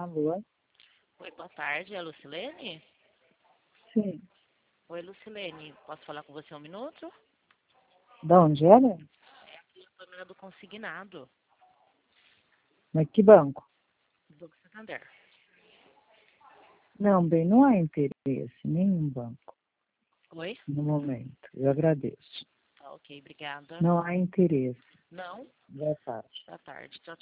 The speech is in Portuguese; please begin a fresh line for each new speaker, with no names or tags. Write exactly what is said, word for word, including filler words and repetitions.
Alô?
Oi, boa tarde, é a Lucilene?
Sim.
Oi, Lucilene, posso falar com você um minuto?
Da onde era?
É aqui a câmera do consignado,
Mas que banco?
do Banco Santander.
Não, bem, não há interesse, nenhum banco,
Oi?
no momento. Eu agradeço.
Tá, ok, obrigada.
Não há interesse.
Não?
Boa tarde.
Boa tarde, tchau,